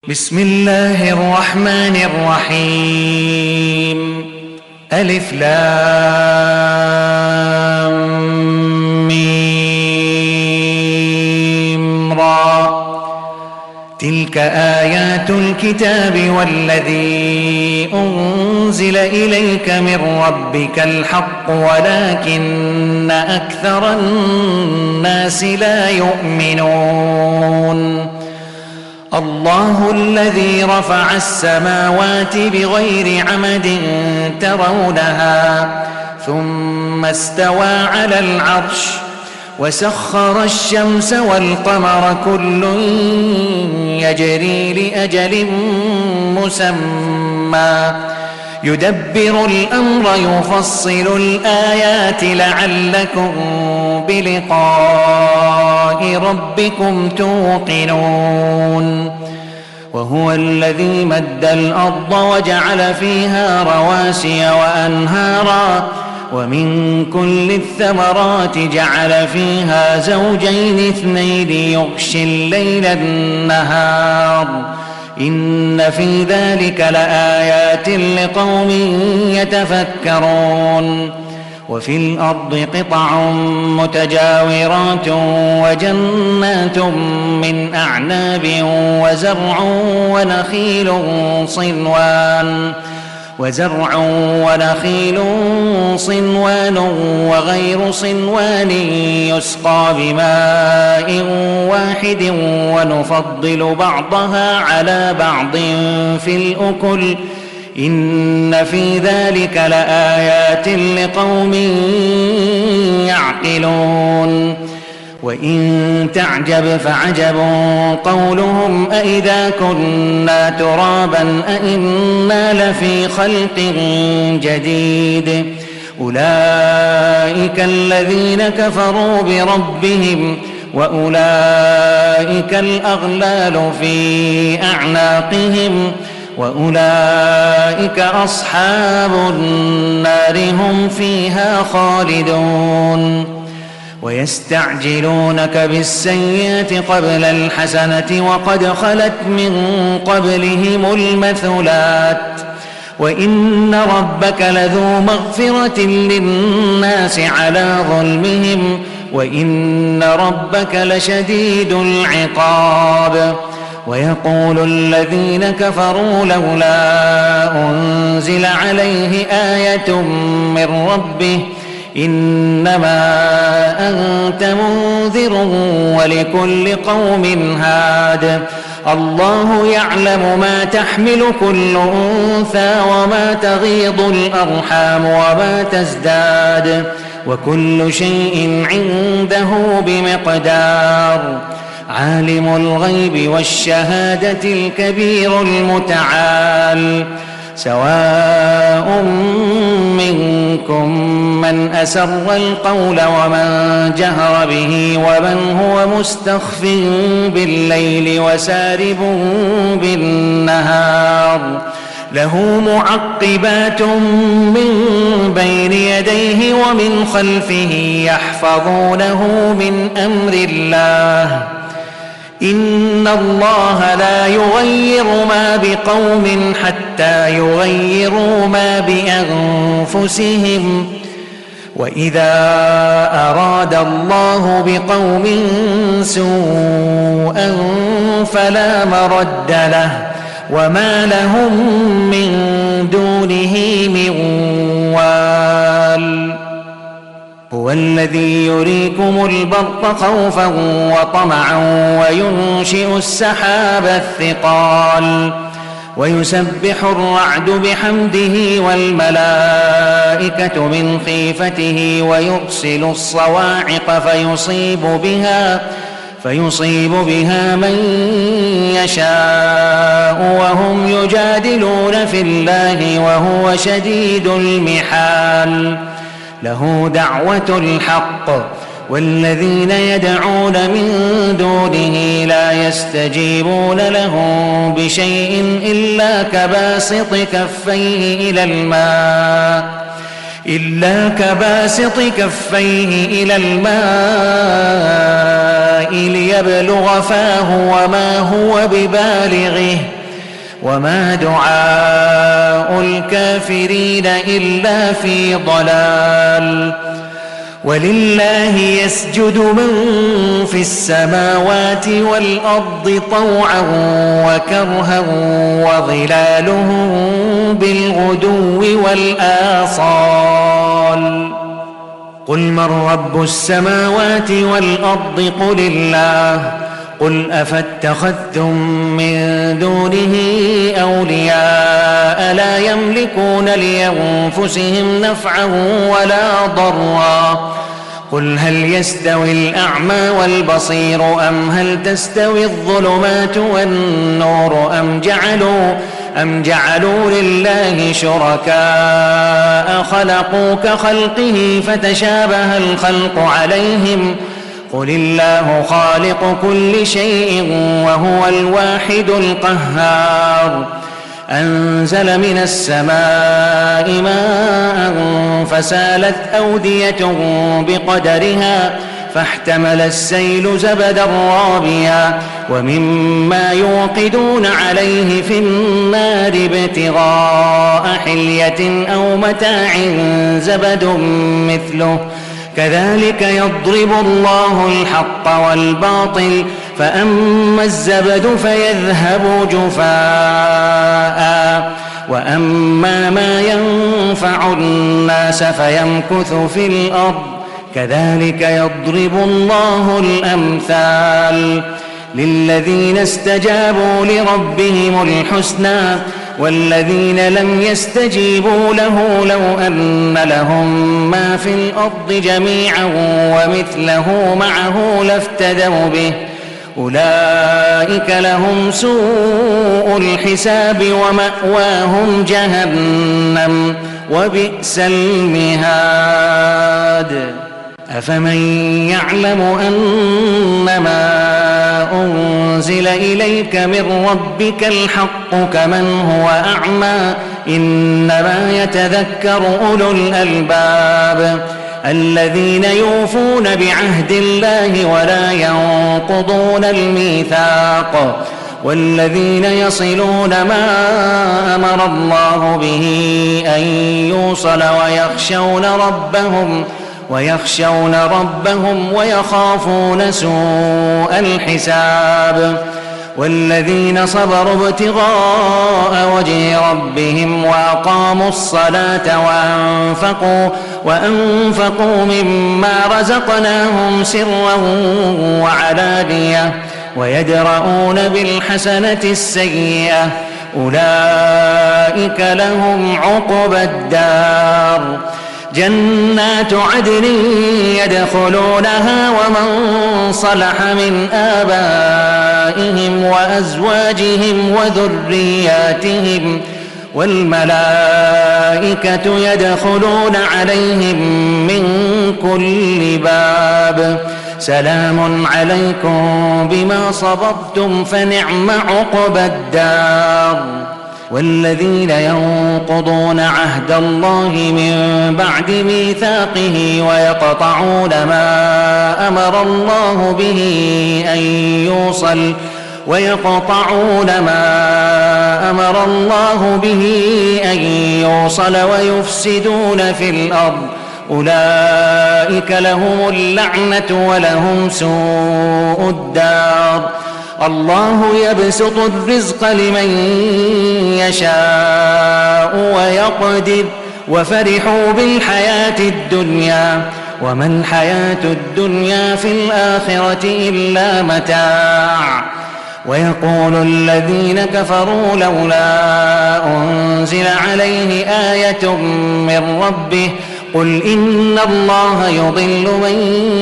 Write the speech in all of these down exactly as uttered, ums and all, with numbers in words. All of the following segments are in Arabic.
بسم الله الرحمن الرحيم ألف لام ميم را تلك آيات الكتاب والذي أنزل إليك من ربك الحق ولكن أكثر الناس لا يؤمنون الله الذي رفع السماوات بغير عمد ترونها ثم استوى على العرش وسخر الشمس والقمر كل يجري لأجل مسمى يدبر الأمر يفصل الآيات لعلكم بلقاء ربكم توقنون وهو الذي مد الأرض وجعل فيها رواسي وأنهارا ومن كل الثمرات جعل فيها زوجين اثنين يغشي الليل النهار إن في ذلك لآيات لقوم يتفكرون وفي الأرض قطع متجاورات وجنات من أعناب وزرع ونخيل صنوان وزرع ونخيل صنوان وغير صنوان يسقى بماء واحد ونفضل بعضها على بعض في الأكل إن في ذلك لآيات لقوم يعقلون وإن تعجب فعجب قولهم أإذا كنا ترابا أإنا لفي خلق جديد أولئك الذين كفروا بربهم وأولئك الأغلال في أعناقهم وأولئك أصحاب النار هم فيها خالدون ويستعجلونك بالسيئة قبل الحسنة وقد خلت من قبلهم المثلات وإن ربك لذو مغفرة للناس على ظلمهم وإن ربك لشديد العقاب ويقول الذين كفروا لولا أنزل عليه آية من ربه إنما أنت منذر ولكل قوم هاد الله يعلم ما تحمل كل أنثى وما تغيض الأرحام وما تزداد وكل شيء عنده بمقدار عالم الغيب والشهادة الكبير المتعال سواء منكم من أسر القول ومن جهر به ومن هو مستخف بالليل وسارب بالنهار له معقبات من بين يديه ومن خلفه يحفظونه من أمر الله إن الله لا يغير ما بقوم حتى يغيروا ما بأنفسهم وإذا أراد الله بقوم سوءا فلا مرد له وما لهم من دونه من وال هو الذي يريكم البرق خوفا وطمعا وينشئ السحاب الثقال ويسبح الرعد بحمده والملائكة من خيفته ويرسل الصواعق فيصيب بها فيصيب بها من يشاء وهم يجادلون في الله وهو شديد المحال له دعوة الحق والذين يدعون من دونه لا يستجيبون لهم بشيء إلا كباسط كفيه إلى الماء إلا كباسط كفيه إلى الماء ليبلغ فاه وما هو ببالغه وما دعاء الكافرين إلا في ضلال. ولله يسجد من في السماوات والأرض طوعا وكرها وظلالهم بالغدو والآصال. قل من رب السماوات والأرض قل الله. قل أفاتخذتم من دونه أولياء لا يملكون لأنفسهم نفعا ولا ضرا. قل هل يستوي الأعمى والبصير أم هل تستوي الظلمات والنور أم جعلوا أم جعلوا لله شركاء خلقوا كخلقه فتشابه الخلق عليهم. قل الله خالق كل شيء وهو الواحد القهار. أنزل من السماء ماء فسالت أودية بقدرها فاحتمل السيل زبدا رابيا ومما يوقدون عليه في النار ابتغاء حلية أو متاع زبد مثله كذلك يضرب الله الحق والباطل فأما الزبد فيذهب جفاء وأما ما ينفع الناس فيمكث في الأرض كذلك يضرب الله الأمثال. للذين استجابوا لربهم الحسنى والذين لم يستجيبوا له لو أن لهم ما في الأرض جميعا ومثله معه لافتدوا به أولئك لهم سوء الحساب ومأواهم جهنم وبئس المهاد. أفمن يعلم أنما أنزل إليك من ربك الحق كمن هو أعمى إنما يتذكر أولو الألباب الذين يوفون بعهد الله ولا ينقضون الميثاق والذين يصلون ما أمر الله به أن يوصل ويخشون ربهم ويخشون ربهم ويخافون سوء الحساب. والذين صبروا ابتغاء وجه ربهم وأقاموا الصلاة وأنفقوا, وأنفقوا مما رزقناهم سرا وعلانية ويدرؤون بالحسنة السيئة أولئك لهم عقبى الدار جنات عدن يدخلونها ومن صلح من آبائهم وأزواجهم وذرياتهم والملائكة يدخلون عليهم من كل باب سلام عليكم بما صبرتم فنعم عقبى الدار. والذين ينقضون عهد الله من بعد ميثاقه ويقطعون ما أمر الله به أن يوصل ويقطعون ما أمر الله به أن يوصل ويفسدون في الأرض أولئك لهم اللعنة ولهم سوء الدار. الله يبسط الرزق لمن يشاء ويقدر وفرحوا بالحياة الدنيا وما الحياة الدنيا في الآخرة إلا متاع. ويقول الذين كفروا لولا أنزل عليه آية من ربه قل إن الله يضل من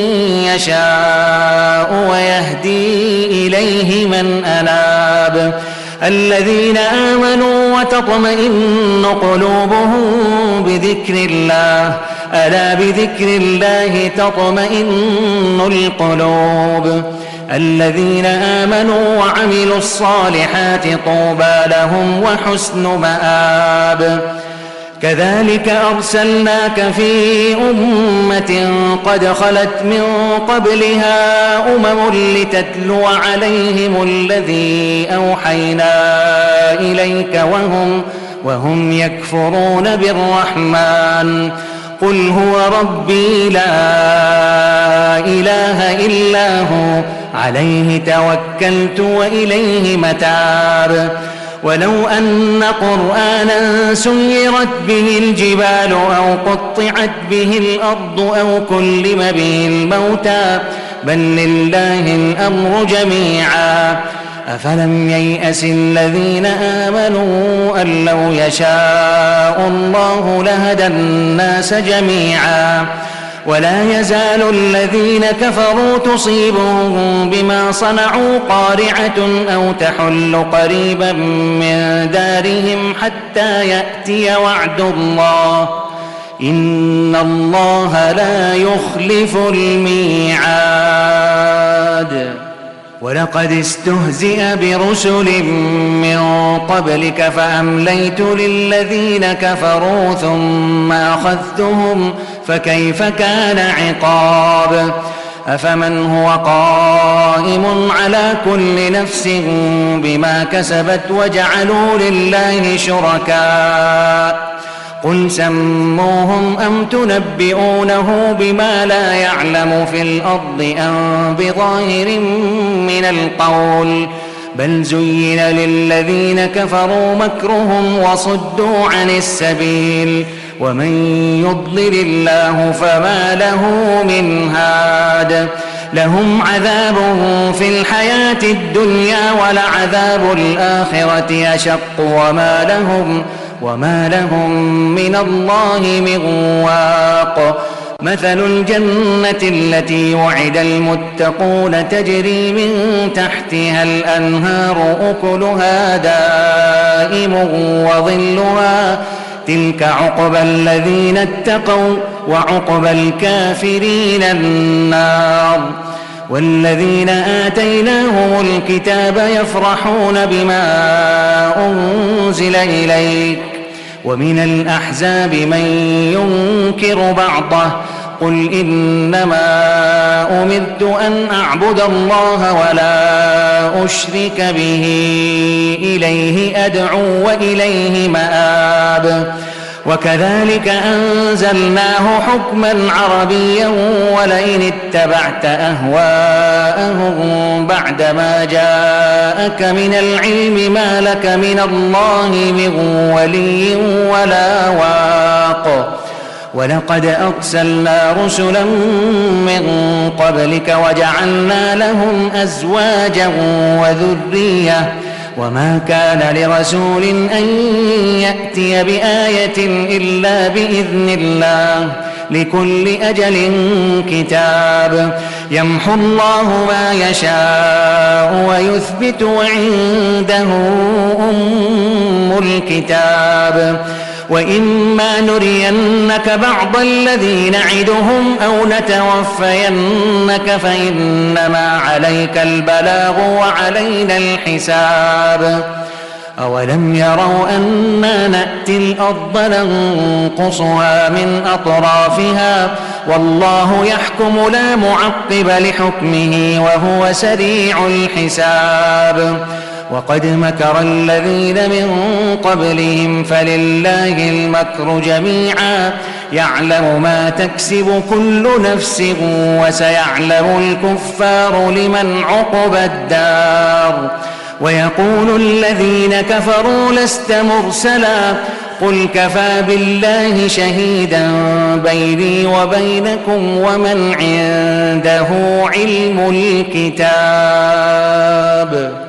يشاء ويهدي إليه من أناب. الذين آمنوا وتطمئن قلوبهم بذكر الله ألا بذكر الله تطمئن القلوب. الذين آمنوا وعملوا الصالحات طوبى لهم وحسن مآب. كذلك أرسلناك في أمة قد خلت من قبلها أمم لتتلو عليهم الذي أوحينا إليك وهم, وهم يكفرون بالرحمن قل هو ربي لا إله إلا هو عليه توكلت وإليه متاب ولو أن قرآنا سيرت به الجبال أو قطعت به الأرض أو كلم به الموتى بل لله الأمر جميعا أفلم ييأس الذين آمنوا أن لو يشاء الله لهدى الناس جميعا ولا يزال الذين كفروا تصيبهم بما صنعوا قارعة أو تحل قريبا من دارهم حتى يأتي وعد الله إن الله لا يخلف الميعاد ولقد استهزئ برسل من قبلك فأمليت للذين كفروا ثم أخذتهم فكيف كان عقاب أفمن هو قائم على كل نفس بما كسبت وجعلوا لله شركاء قل سموهم أم تنبئونه بما لا يعلم في الأرض أم بظاهر من القول بل زين للذين كفروا مكرهم وصدوا عن السبيل ومن يضلل الله فما له من هاد لهم عذاب في الحياة الدنيا ولعذاب الآخرة أشق وما لهم وما لهم من الله من واق مثل الجنة التي وعد المتقون تجري من تحتها الأنهار أكلها دائم وظلها تلك عقبى الذين اتقوا وعقبى الكافرين النار والذين آتيناهم الكتاب يفرحون بما أنزل إليك ومن الأحزاب من ينكر بعضه قل إنما أمرت أن أعبد الله ولا أشرك به إليه أدعو وإليه مآب وكذلك أنزلناه حكما عربيا ولئن اتبعت أهواءهم بعدما جاءك من العلم ما لك من الله من ولي ولا واق ولقد أرسلنا رسلا من قبلك وجعلنا لهم أزواجا وذرية وما كان لرسول أن يأتي بآية إلا بإذن الله لكل أجل كتاب يمحو الله ما يشاء ويثبت وعنده أم الكتاب وإما نرينك بعض الذي نعدهم أو نتوفينك فإنما عليك البلاغ وعلينا الحساب أولم يروا أنا نأتي الأرض ننقصها من أطرافها والله يحكم لا معقب لحكمه وهو سريع الحساب وقد مكر الذين من قبلهم فلله المكر جميعا يعلم ما تكسب كل نفس وسيعلم الكفار لمن عقبى الدار ويقول الذين كفروا لست مرسلا قل كفى بالله شهيدا بيني وبينكم ومن عنده علم الكتاب